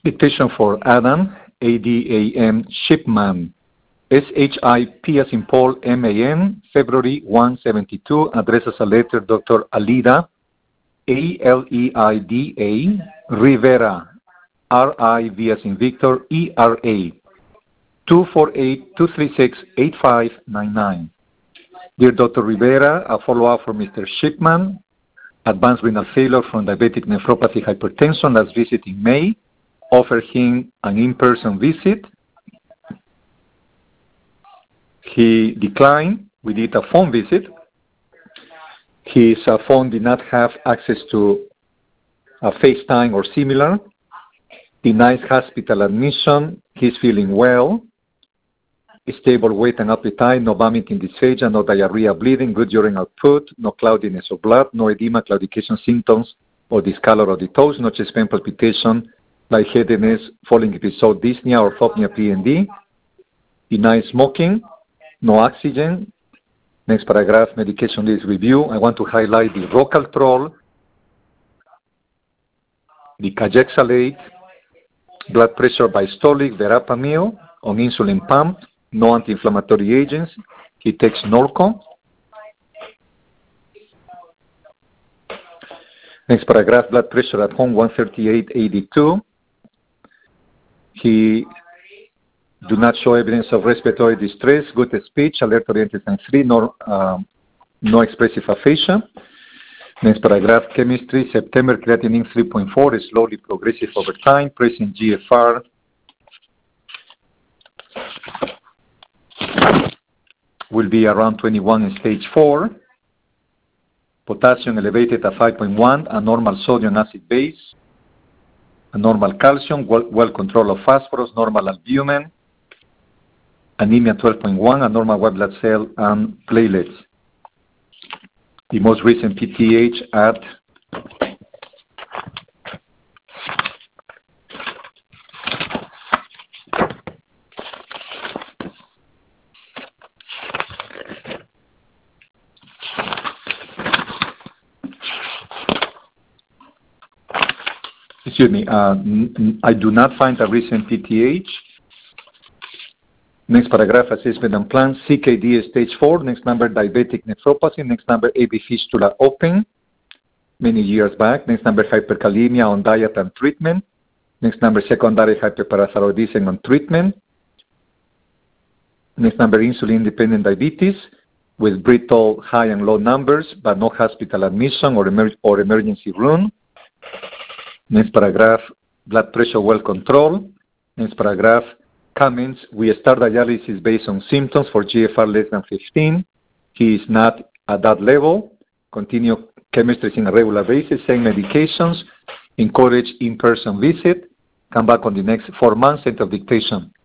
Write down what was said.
Dictation for Adam, A-D-A-M, Shipman, S-H-I-P as in Paul, M-A-N, February 172, address as a letter, Dr. Alida, A-L-E-I-D-A, Rivera, R-I-V as in Victor, E-R-A, 248-236-8599. Dear Dr. Rivera, a follow-up for Mr. Shipman, advanced renal failure from diabetic nephropathy hypertension, last visit in May, offered him an in-person visit. He declined. We did a phone visit. His phone did not have access to a FaceTime or similar. Denies hospital admission. He's feeling well. Stable weight and appetite, no vomiting, dysphagia, no diarrhea, bleeding, good urine output, no cloudiness of blood, no edema, claudication symptoms or discolor of the toes, no chest pain, palpitation, lightheadedness, falling episode, dyspnea, orthopnea, PND. Denies smoking, no oxygen. Next paragraph, medication list review. I want to highlight the Rocaltrol, the Cajaxalate, blood pressure systolic, Verapamil, on insulin pump, no anti-inflammatory agents. He takes Norco. Next paragraph, blood pressure at home 138/82. He do not show evidence of respiratory distress, good speech, alert-oriented sign 3, no expressive aphasia. Next paragraph, chemistry, September, creatinine 3.4 is slowly progressive over time, present GFR will be around 21 in stage 4. Potassium elevated at 5.1, a normal sodium acid base, a normal calcium, well control of phosphorus, normal albumin, anemia 12.1, a normal white blood cell and platelets. The most recent PTH at I do not find a recent PTH. Next paragraph, assessment and plan, CKD stage 4. Next number, diabetic nephropathy. Next number, AV fistula open, many years back. Next number, hyperkalemia on diet and treatment. Next number, secondary hyperparathyroidism on treatment. Next number, insulin-dependent diabetes with brittle high and low numbers, but no hospital admission or emergency room. Next paragraph, blood pressure well controlled. Next paragraph, comments, we start dialysis based on symptoms for GFR less than 15. He is not at that level. Continue chemistry on a regular basis, same medications. Encourage in-person visit. Come back on the next 4 months, end of dictation.